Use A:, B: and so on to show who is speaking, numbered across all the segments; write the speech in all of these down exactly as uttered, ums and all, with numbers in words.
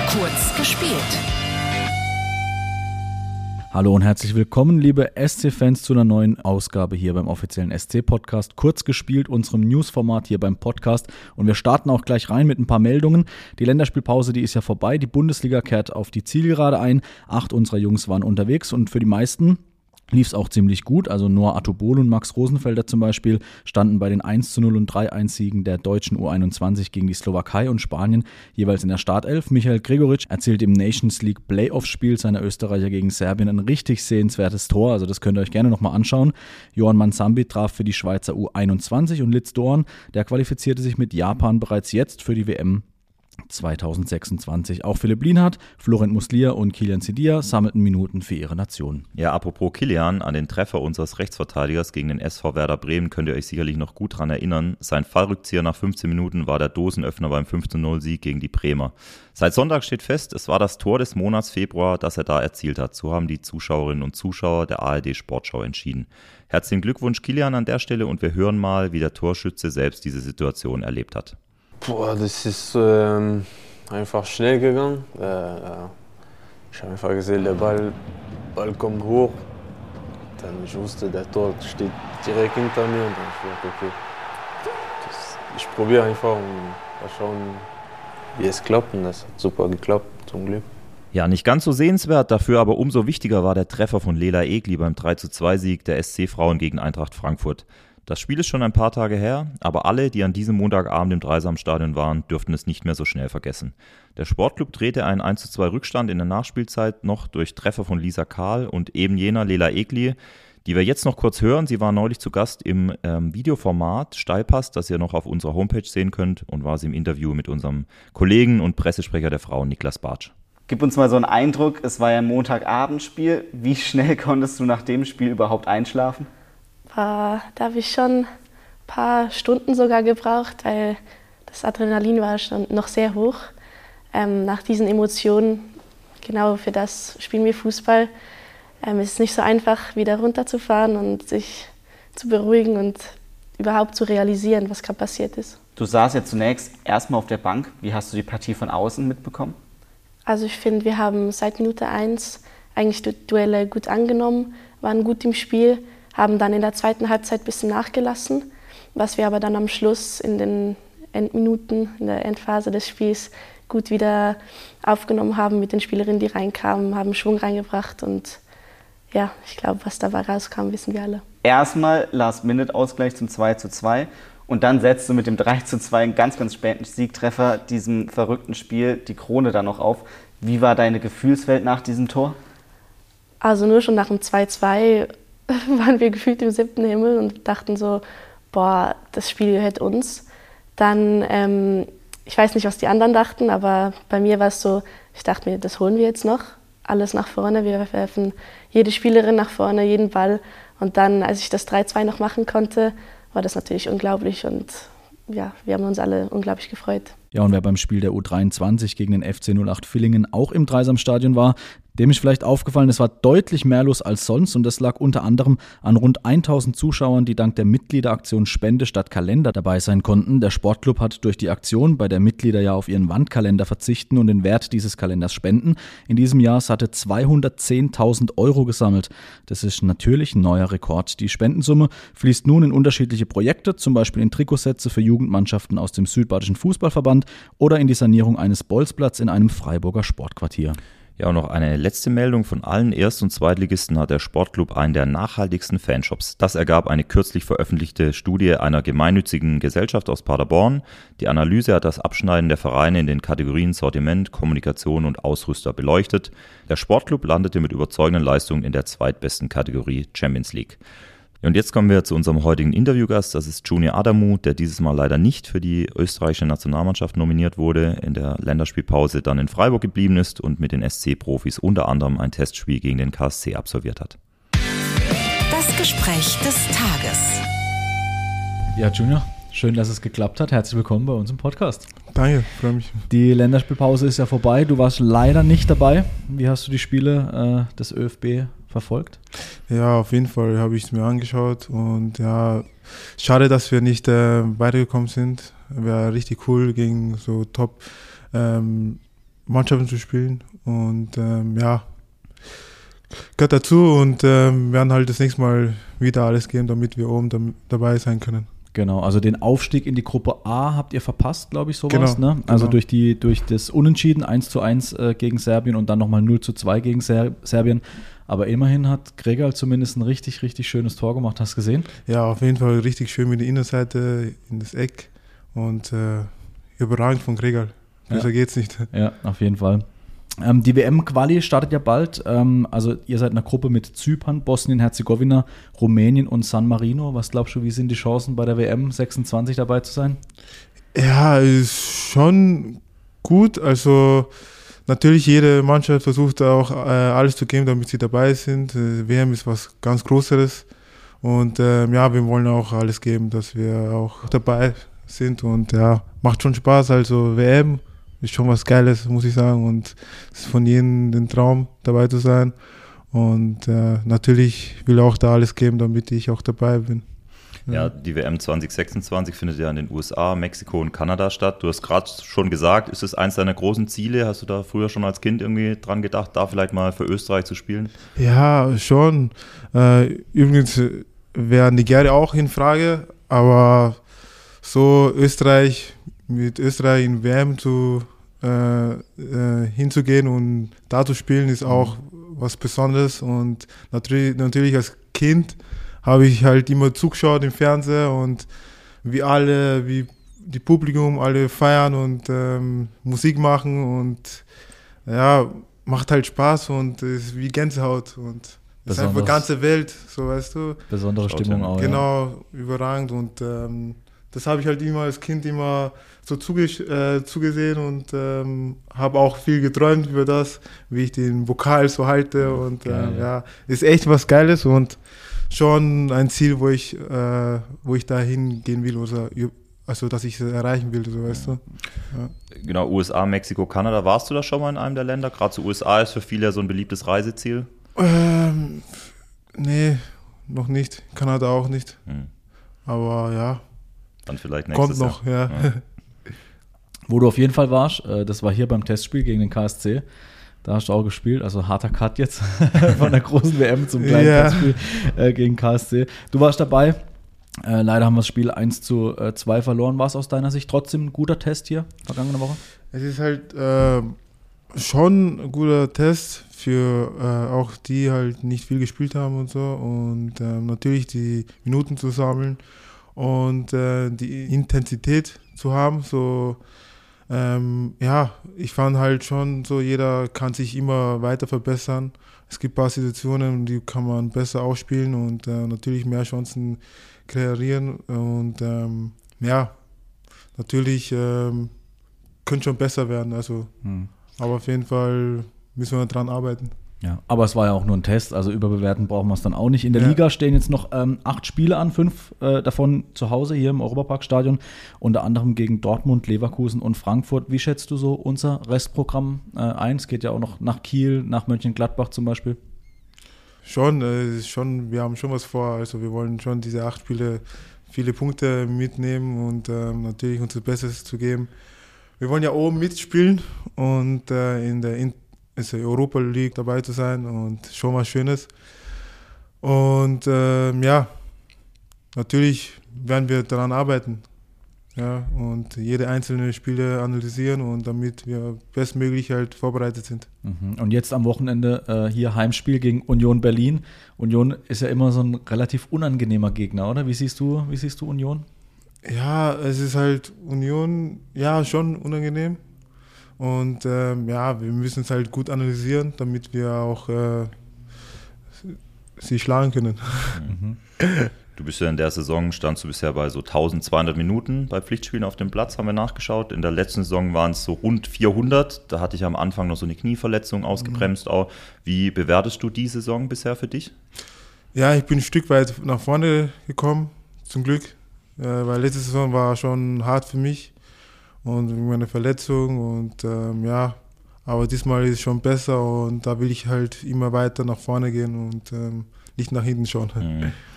A: Kurz gespielt.
B: Hallo und herzlich willkommen, liebe S C-Fans, zu einer neuen Ausgabe hier beim offiziellen S C-Podcast. Kurz gespielt, unserem Newsformat hier beim Podcast. Und wir starten auch gleich rein mit ein paar Meldungen. Die Länderspielpause, die ist ja vorbei. Die Bundesliga kehrt auf die Zielgerade ein. Acht unserer Jungs waren unterwegs und für die meisten lief es auch ziemlich gut. Also Noah Atobolo und Max Rosenfelder zum Beispiel standen bei den eins zu null und drei eins Siegen der deutschen U einundzwanzig gegen die Slowakei und Spanien jeweils in der Startelf. Michael Gregoritsch erzielte im Nations League Playoff-Spiel seiner Österreicher gegen Serbien ein richtig sehenswertes Tor. Also das könnt ihr euch gerne nochmal anschauen. Johan Mansambi traf für die Schweizer U einundzwanzig und Litz Doan, der qualifizierte sich mit Japan bereits jetzt für die W M zwanzig sechsundzwanzig. Auch Philipp Lienhardt, Florent Muslia und Kilian Sidia sammelten Minuten für ihre Nation.
C: Ja, apropos Kilian, an den Treffer unseres Rechtsverteidigers gegen den S V Werder Bremen könnt ihr euch sicherlich noch gut dran erinnern. Sein Fallrückzieher nach fünfzehn Minuten war der Dosenöffner beim fünf zu null Sieg gegen die Bremer. Seit Sonntag steht fest, es war das Tor des Monats Februar, das er da erzielt hat. So haben die Zuschauerinnen und Zuschauer der A R D Sportschau entschieden. Herzlichen Glückwunsch Kilian an der Stelle und wir hören mal, wie der Torschütze selbst diese Situation erlebt hat.
D: Boah, das ist ähm, einfach schnell gegangen. Äh, ich habe einfach gesehen, der Ball, Ball kommt hoch. Dann ich wusste, der Tor steht direkt hinter mir. Und dann ich dachte, okay, das, ich probiere einfach und mal schauen, wie es klappt. Und das hat super geklappt, zum Glück.
C: Ja, nicht ganz so sehenswert, dafür aber umso wichtiger war der Treffer von Lela Egli beim drei zu zwei Sieg der S C-Frauen gegen Eintracht Frankfurt. Das Spiel ist schon ein paar Tage her, aber alle, die an diesem Montagabend im Dreisamstadion waren, dürften es nicht mehr so schnell vergessen. Der Sportclub drehte einen eins zu zwei Rückstand in der Nachspielzeit noch durch Treffer von Lisa Kahl und eben jener Lela Egli, die wir jetzt noch kurz hören. Sie war neulich zu Gast im ähm, Videoformat Steilpass, das ihr noch auf unserer Homepage sehen könnt, und war sie im Interview mit unserem Kollegen und Pressesprecher der Frauen, Niklas Bartsch.
E: Gib uns mal so einen Eindruck, es war ja ein Montagabendspiel. Wie schnell konntest du nach dem Spiel überhaupt einschlafen?
F: War, da habe ich schon ein paar Stunden sogar gebraucht, weil das Adrenalin war schon noch sehr hoch. Ähm, nach diesen Emotionen, genau für das spielen wir Fußball, ähm, ist es nicht so einfach, wieder runterzufahren und sich zu beruhigen und überhaupt zu realisieren, was gerade passiert ist.
E: Du saßt ja zunächst erstmal auf der Bank. Wie hast du die Partie von außen mitbekommen?
F: Also ich finde, wir haben seit Minute eins eigentlich die Duelle gut angenommen, waren gut im Spiel, haben dann in der zweiten Halbzeit ein bisschen nachgelassen, was wir aber dann am Schluss in den Endminuten, in der Endphase des Spiels gut wieder aufgenommen haben mit den Spielerinnen, die reinkamen, haben Schwung reingebracht und ja, ich glaube, was dabei rauskam, wissen wir alle.
E: Erstmal Last-Minute-Ausgleich zum zwei zu zwei und dann setzt du mit dem drei zu zwei einen ganz, ganz späten Siegtreffer diesem verrückten Spiel die Krone dann noch auf. Wie war deine Gefühlswelt nach diesem Tor?
F: Also nur schon nach dem zwei zu zwei waren wir gefühlt im siebten Himmel und dachten so, boah, das Spiel gehört uns. Dann, ähm, ich weiß nicht, was die anderen dachten, aber bei mir war es so, ich dachte mir, das holen wir jetzt noch, alles nach vorne, wir werfen jede Spielerin nach vorne, jeden Ball. Und dann, als ich das drei zu zwei noch machen konnte, war das natürlich unglaublich und ja, wir haben uns alle unglaublich gefreut.
B: Ja, und wer beim Spiel der U dreiundzwanzig gegen den F C null acht Villingen auch im Dreisamstadion war, dem ist vielleicht aufgefallen, es war deutlich mehr los als sonst und das lag unter anderem an rund tausend Zuschauern, die dank der Mitgliederaktion Spende statt Kalender dabei sein konnten. Der Sportclub hat durch die Aktion, bei der Mitglieder ja auf ihren Wandkalender verzichten und den Wert dieses Kalenders spenden, in diesem Jahr satte zweihundertzehntausend Euro gesammelt. Das ist natürlich ein neuer Rekord. Die Spendensumme fließt nun in unterschiedliche Projekte, zum Beispiel in Trikotsätze für Jugendmannschaften aus dem Südbadischen Fußballverband oder in die Sanierung eines Bolzplatz in einem Freiburger Sportquartier.
C: Ja, und noch eine letzte Meldung von allen Erst- und Zweitligisten hat der Sportclub einen der nachhaltigsten Fanshops. Das ergab eine kürzlich veröffentlichte Studie einer gemeinnützigen Gesellschaft aus Paderborn. Die Analyse hat das Abschneiden der Vereine in den Kategorien Sortiment, Kommunikation und Ausrüster beleuchtet. Der Sportclub landete mit überzeugenden Leistungen in der zweitbesten Kategorie Champions League. Und jetzt kommen wir zu unserem heutigen Interviewgast, das ist Junior Adamu, der dieses Mal leider nicht für die österreichische Nationalmannschaft nominiert wurde, in der Länderspielpause dann in Freiburg geblieben ist und mit den S C-Profis unter anderem ein Testspiel gegen den K S C absolviert hat.
A: Das Gespräch des Tages.
B: Ja, Junior, schön, dass es geklappt hat. Herzlich willkommen bei uns im Podcast.
G: Danke, freue mich.
B: Die Länderspielpause ist ja vorbei, du warst leider nicht dabei. Wie hast du die Spiele äh, des ÖFB verfolgt?
G: Ja, auf jeden Fall habe ich es mir angeschaut und ja, schade, dass wir nicht äh, weitergekommen sind. Wäre richtig cool gegen so Top ähm, Mannschaften zu spielen und ähm, ja, gehört dazu und ähm, werden halt das nächste Mal wieder alles geben, damit wir oben dam- dabei sein können.
B: Genau, also den Aufstieg in die Gruppe A habt ihr verpasst, glaube ich, sowas,
G: Genau,
B: ne? Also
G: genau.
B: durch, die, durch das Unentschieden eins zu eins äh, gegen Serbien und dann nochmal null zu zwei gegen Ser- Serbien. Aber immerhin hat Gregal zumindest ein richtig, richtig schönes Tor gemacht. Hast du gesehen?
G: Ja, auf jeden Fall richtig schön mit der Innenseite in das Eck und äh, überragend von Gregal. Besser
B: Ja.
G: geht's nicht.
B: Ja, auf jeden Fall. Ähm, die W M-Quali startet ja bald. Ähm, also ihr seid in einer Gruppe mit Zypern, Bosnien-Herzegowina, Rumänien und San Marino. Was glaubst du, wie sind die Chancen bei der W M sechsundzwanzig dabei zu sein?
G: Ja, ist schon gut. Also natürlich jede Mannschaft versucht auch äh, alles zu geben, damit sie dabei sind. Äh, W M ist was ganz Großes und ähm, ja, wir wollen auch alles geben, dass wir auch dabei sind und ja, macht schon Spaß. Also W M ist schon was Geiles, muss ich sagen, und es ist von jedem ein Traum, dabei zu sein und äh, natürlich will ich auch da alles geben, damit ich auch dabei bin.
C: Ja, die W M zwanzig sechsundzwanzig findet ja in den U S A, Mexiko und Kanada statt. Du hast gerade schon gesagt, ist es eins deiner großen Ziele? Hast du da früher schon als Kind irgendwie dran gedacht, da vielleicht mal für Österreich zu spielen?
G: Ja, schon. Äh, übrigens wäre Nigeria auch in Frage, aber so Österreich, mit Österreich in W M zu, äh, äh, hinzugehen und da zu spielen, ist auch was Besonderes. Und natürlich, natürlich als Kind habe ich halt immer zugeschaut im Fernsehen und wie alle, wie die Publikum alle feiern und ähm, Musik machen und ja, macht halt Spaß und ist wie Gänsehaut und das ist einfach
B: Besonders-
G: ganze Welt, so weißt du.
B: Besondere
C: Schaut
B: Stimmung
C: hin.
B: auch. Ja.
G: Genau, überragend und ähm, das habe ich halt immer als Kind immer so zuge äh, zugesehen und ähm, habe auch viel geträumt über das, wie ich den Vokal so halte und
B: Geil,
G: äh,
B: ja.
G: ja, ist echt was Geiles und schon ein Ziel, wo ich, äh, wo ich dahin gehen will oder also dass ich es erreichen will, so weißt du. Ja.
C: Genau, U S A, Mexiko, Kanada. Warst du da schon mal in einem der Länder? Gerade zu U S A ist für viele ja so ein beliebtes Reiseziel.
G: Ähm, nee, noch nicht. Kanada auch nicht.
C: Hm.
G: Aber ja,
C: Dann vielleicht nächstes
G: kommt noch,
C: Jahr.
G: ja.
B: Wo du auf jeden Fall warst, äh, das war hier beim Testspiel gegen den K S C. Da hast du auch gespielt, also harter Cut jetzt von der großen W M zum kleinen
G: Ja.
B: Testspiel äh, gegen K S C. Du warst dabei. Äh, leider haben wir das Spiel eins zu zwei verloren. War es aus deiner Sicht trotzdem ein guter Test hier, vergangene Woche?
G: Es ist halt äh, schon ein guter Test für äh, auch die halt nicht viel gespielt haben und so und ähm, natürlich die Minuten zu sammeln und äh, die Intensität zu haben, so ähm, ja, ich fand halt schon so, jeder kann sich immer weiter verbessern. Es gibt ein paar Situationen, die kann man besser ausspielen und äh, natürlich mehr Chancen kreieren und ähm, ja, natürlich ähm, könnte schon besser werden, also
B: Hm.
G: aber auf jeden Fall müssen wir dran arbeiten.
B: Ja, aber es war ja auch nur ein Test, also überbewerten brauchen wir es dann auch nicht. In der
G: Ja.
B: Liga stehen jetzt noch ähm, acht Spiele an, fünf äh, davon zu Hause hier im Europaparkstadion, unter anderem gegen Dortmund, Leverkusen und Frankfurt. Wie schätzt du so unser Restprogramm äh, ein? Es geht ja auch noch nach Kiel, nach Mönchengladbach zum Beispiel.
G: Schon, äh, ist schon, wir haben schon was vor, also wir wollen schon diese acht Spiele viele Punkte mitnehmen und ähm, natürlich unser Bestes zu geben. Wir wollen ja oben mitspielen und äh, in der in also Europa League dabei zu sein und schon was Schönes. Und ähm, ja, natürlich werden wir daran arbeiten. Ja, und jede einzelne Spiele analysieren und damit wir bestmöglich halt vorbereitet sind.
B: Mhm. Und jetzt am Wochenende äh, hier Heimspiel gegen Union Berlin. Union ist ja immer so ein relativ unangenehmer Gegner, oder? Wie siehst du, wie siehst du Union?
G: Ja, es ist halt Union, ja, schon unangenehm. Und ähm, ja, wir müssen es halt gut analysieren, damit wir auch äh, sie schlagen können.
B: Mhm.
C: Du bist ja in der Saison, standst du bisher bei so eintausendzweihundert Minuten bei Pflichtspielen auf dem Platz, haben wir nachgeschaut. In der letzten Saison waren es so rund vierhundert. Da hatte ich am Anfang noch so eine Knieverletzung ausgebremst auch. Wie bewertest du die Saison bisher für dich?
G: Ja, ich bin ein Stück weit nach vorne gekommen, zum Glück. Äh, weil letzte Saison war schon hart für mich und wegen meiner Verletzung und ähm, ja, aber diesmal ist es schon besser und da will ich halt immer weiter nach vorne gehen und ähm, nicht nach hinten schauen.
C: Mhm.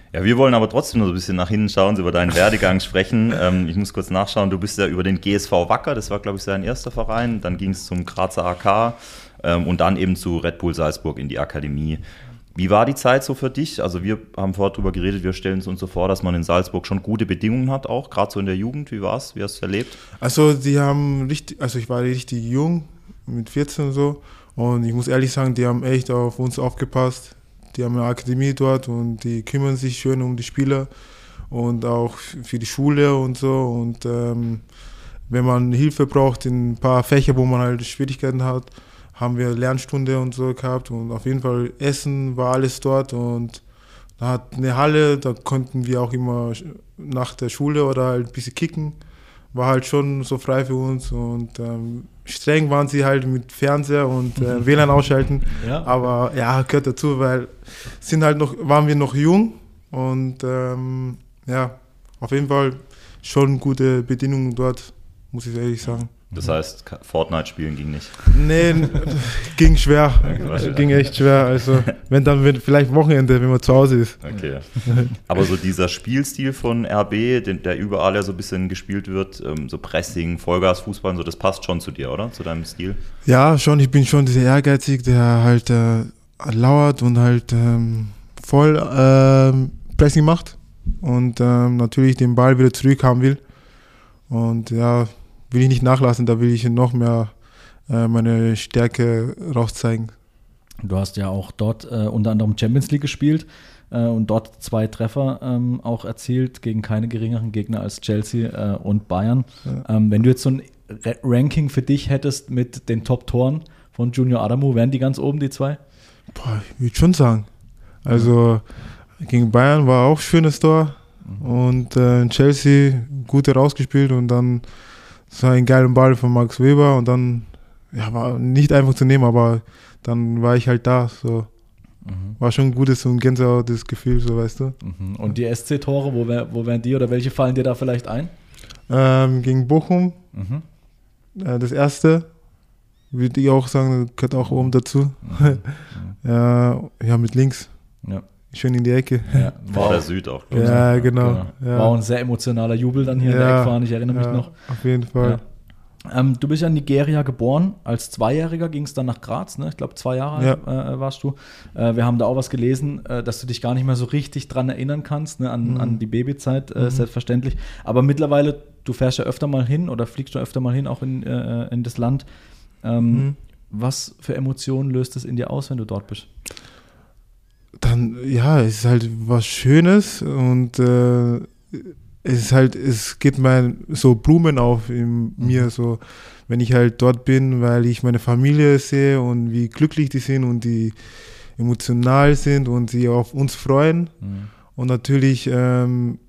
C: Ja, wir wollen aber trotzdem noch ein bisschen nach hinten schauen, über deinen Werdegang sprechen. Ähm, ich muss kurz nachschauen, du bist ja über den G S V Wacker, das war, glaube ich, sein erster Verein. Dann ging es zum Grazer A K ähm, und dann eben zu Red Bull Salzburg in die Akademie. Wie war die Zeit so für dich? Also wir haben vorher drüber geredet, wir stellen es uns so vor, dass man in Salzburg schon gute Bedingungen hat, auch gerade so in der Jugend. Wie war es? Wie hast du es erlebt?
G: Also die haben richtig, also ich war richtig jung, mit vierzehn und so. Und ich muss ehrlich sagen, die haben echt auf uns aufgepasst. Die haben eine Akademie dort und die kümmern sich schön um die Spieler und auch für die Schule und so. Und ähm, wenn man Hilfe braucht in ein paar Fächer, wo man halt Schwierigkeiten hat, haben wir Lernstunde und so gehabt. Und auf jeden Fall Essen war alles dort. Und da hat eine Halle, da konnten wir auch immer nach der Schule oder halt ein bisschen kicken. War halt schon so frei für uns. Und ähm, streng waren sie halt mit Fernseher und äh, W L A N ausschalten. Ja. Aber ja, gehört dazu, weil sind halt noch, waren wir noch jung und ähm, ja, auf jeden Fall schon gute Bedingungen dort, muss ich ehrlich sagen.
C: Das heißt, Fortnite spielen ging nicht?
G: Nee, ging schwer. Ging echt schwer. Also, wenn dann wenn, vielleicht Wochenende, wenn man zu Hause ist.
C: Okay. Aber so dieser Spielstil von R B, den, der überall ja so ein bisschen gespielt wird, so Pressing, Vollgas, Fußball, so, das passt schon zu dir, oder? Zu deinem Stil?
G: Ja, schon. Ich bin schon sehr ehrgeizig, der halt äh, lauert und halt ähm, voll äh, Pressing macht und ähm, natürlich den Ball wieder zurück haben will. Und ja, will ich nicht nachlassen, da will ich noch mehr äh, meine Stärke rauszeigen.
B: Du hast ja auch dort äh, unter anderem Champions League gespielt äh, und dort zwei Treffer ähm, auch erzielt gegen keine geringeren Gegner als Chelsea äh, und Bayern. Ja. Ähm, wenn du jetzt so ein R- Ranking für dich hättest mit den Top-Toren von Junior Adamu, wären die ganz oben, die zwei?
G: Boah, ich würde schon sagen. Also gegen Bayern war auch ein schönes Tor mhm. und äh, in Chelsea gut rausgespielt und dann so einen geilen Ball von Max Weber und dann, ja, war nicht einfach zu nehmen, aber dann war ich halt da, so. Mhm. War schon ein gutes und gänsehautes Gefühl, so, weißt du.
B: Mhm. Und die S C-Tore, wo, wär, wo wären die oder welche fallen dir da vielleicht ein?
G: Ähm, gegen Bochum, mhm. äh, das erste, würde ich auch sagen, gehört auch oben dazu. Mhm. ja, ja, mit links. Ja. Schön in die Ecke.
C: Ja, war der Süd auch.
G: Ja, genau.
B: genau.
G: Ja.
B: War auch ein sehr emotionaler Jubel dann hier ja, in der Eckfahne, ich erinnere
G: ja,
B: mich noch.
G: Auf jeden Fall.
B: Ja. Ähm, du bist ja in Nigeria geboren, als Zweijähriger ging es dann nach Graz, ne? Ich glaube zwei Jahre ja. äh, warst du. Äh, wir haben da auch was gelesen, äh, dass du dich gar nicht mehr so richtig dran erinnern kannst, ne? an, mhm. an die Babyzeit, äh, mhm. selbstverständlich. Aber mittlerweile, du fährst ja öfter mal hin oder fliegst du öfter mal hin, auch in, äh, in das Land. Ähm, mhm. Was für Emotionen löst es in dir aus, wenn du dort bist?
G: Dann, ja, es ist halt was Schönes und äh, es ist halt, es geht mir so Blumen auf in mir, so, wenn ich halt dort bin, weil ich meine Familie sehe und wie glücklich die sind und die emotional sind und sie auf uns freuen. Mhm. Und natürlich ähm,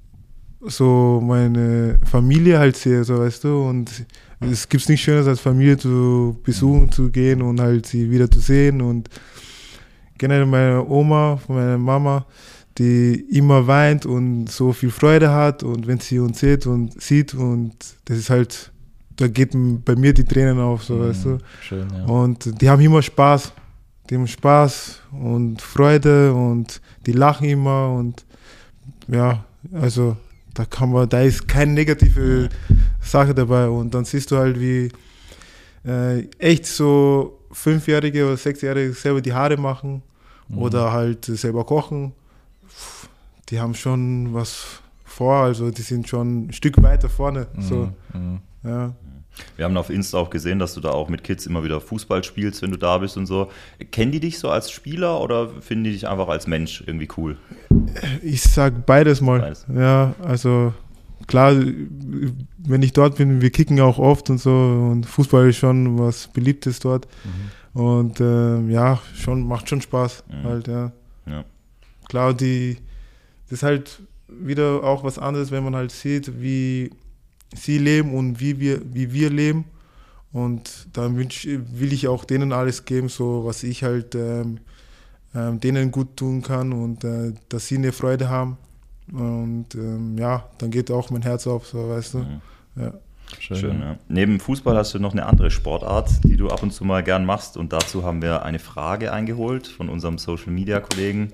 G: so meine Familie halt sehe, so, weißt du, und es gibt nichts Schönes, als Familie zu besuchen, zu gehen und halt sie wieder zu sehen und generell meine Oma, meine Mama, die immer weint und so viel Freude hat und wenn sie uns sieht und sieht und das ist halt, da geht bei mir die Tränen auf, so, mhm, weißt du.
B: Schön, ja.
G: Und die haben immer Spaß, die haben Spaß und Freude und die lachen immer und ja, also da kann man, da ist keine negative Sache dabei und dann siehst du halt, wie äh, echt so Fünfjährige oder Sechsjährige selber die Haare machen mhm. oder halt selber kochen. Die haben schon was vor, also die sind schon ein Stück weiter vorne. Mhm. So. Mhm. Ja.
C: Wir haben auf Insta auch gesehen, dass du da auch mit Kids immer wieder Fußball spielst, wenn du da bist und so. Kennen die dich so als Spieler oder finden die dich einfach als Mensch irgendwie cool?
G: Ich sag beides mal. Beides. Ja, also klar, wenn ich dort bin, wir kicken auch oft und so und Fußball ist schon was Beliebtes dort. Mhm. Und äh, ja, schon, macht schon Spaß mhm. halt, ja. ja. Klar, die, das ist halt wieder auch was anderes, wenn man halt sieht, wie sie leben und wie wir, wie wir leben. Und dann wünsch, will ich auch denen alles geben, so was ich halt ähm, ähm, denen gut tun kann und äh, dass sie eine Freude haben. Und ähm, ja, dann geht auch mein Herz auf, so, weißt du. Mhm. Ja.
C: Schön, Schön ja. Neben Fußball hast du noch eine andere Sportart, die du ab und zu mal gern machst. Und dazu haben wir eine Frage eingeholt von unserem Social-Media-Kollegen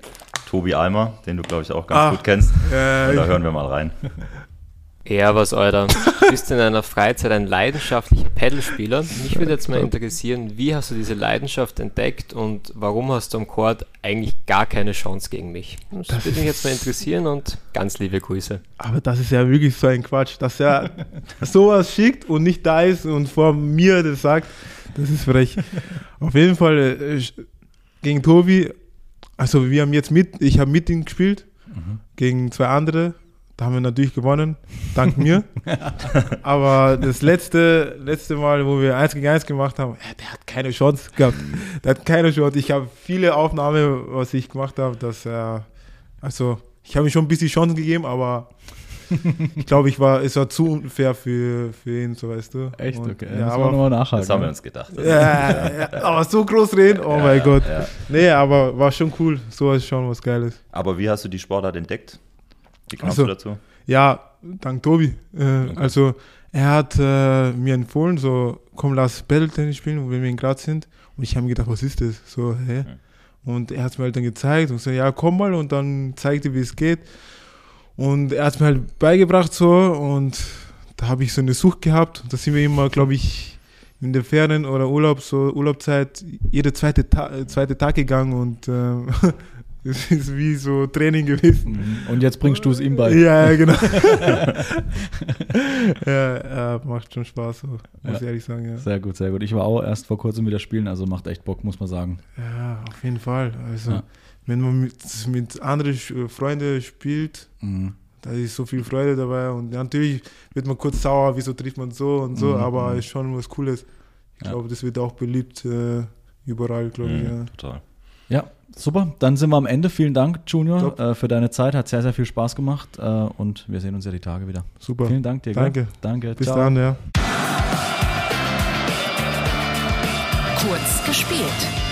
C: Tobi Almer, den du, glaube ich, auch ganz
G: Ah,
C: gut kennst.
G: Äh,
C: Und da hören wir mal rein.
H: Ja, was, Alter. Du bist in deiner Freizeit ein leidenschaftlicher Paddlespieler. Mich würde jetzt mal interessieren, wie hast du diese Leidenschaft entdeckt und warum hast du am Court eigentlich gar keine Chance gegen mich? Das, das würde mich jetzt mal interessieren und ganz liebe Grüße.
G: Aber das ist ja wirklich so ein Quatsch, dass er sowas schickt und nicht da ist und vor mir das sagt. Das ist frech. Auf jeden Fall äh, gegen Tobi, also wir haben jetzt mit, ich habe mit ihm gespielt, mhm. gegen zwei andere. Da haben wir natürlich gewonnen, dank mir. Aber das letzte, letzte Mal, wo wir eins gegen eins gemacht haben, der hat keine Chance gehabt. Der hat keine Chance. Ich habe viele Aufnahmen, was ich gemacht habe, dass er, also ich habe ihm schon ein bisschen Chancen gegeben, aber ich glaube, ich war, es war zu unfair für, für ihn, so weißt du.
B: Echt?
G: Und,
B: Okay,
G: ja,
B: das
G: aber
B: nochmal nachhaken.
C: Das haben wir uns gedacht.
G: ja, ja, aber so groß reden, oh
C: ja,
G: mein Gott.
C: Ja.
G: Nee, aber war schon cool, so ist schon was Geiles.
C: Aber wie hast du die Sportart entdeckt? Wie kamst
G: Also,
C: du dazu?
G: Ja, dank Tobi. Äh,
C: Okay.
G: Also er hat äh, mir empfohlen, so komm, lass Paddle-Tennis spielen, wenn wir in Graz sind. Und ich habe mir gedacht, was ist das? So, hä? Mhm. Und er hat es mir halt dann gezeigt und so, ja, komm mal, und dann zeigte, wie es geht. Und er hat es mir halt beigebracht so, und da habe ich so eine Sucht gehabt. Da sind wir immer, glaube ich, in der Ferien oder Urlaub, so Urlaubszeit, jede zweite, Ta- zweite Tag gegangen, und äh, es ist wie so Training gewesen.
B: Und jetzt bringst du es ihm bei.
G: Ja, genau. ja, ja, macht schon Spaß, so, muss
B: Ja.
G: ich ehrlich sagen. Ja.
B: Sehr gut, sehr gut. Ich war auch erst vor kurzem wieder spielen, also macht echt Bock, muss man sagen.
G: Ja, auf jeden Fall. Also,
B: Ja.
G: wenn man mit, mit anderen Freunden spielt,
B: Mhm.
G: da ist so viel Freude dabei, und natürlich wird man kurz sauer, wieso trifft man so und so,
B: Mhm.
G: aber ist schon was Cooles. Ich
B: Ja.
G: glaube, das wird auch beliebt äh, überall, glaube ich.
C: Mhm,
G: Ja.
C: Total.
B: Ja, super. Dann sind wir am Ende. Vielen Dank, Junior,
G: Top.
B: äh, für deine Zeit. Hat sehr, sehr viel Spaß gemacht, äh, und wir sehen uns ja die Tage wieder.
G: Super.
B: Vielen Dank dir.
G: Danke.
B: Gell? Danke.
G: Bis
B: Ciao.
G: dann, ja.
A: Kurz gespielt.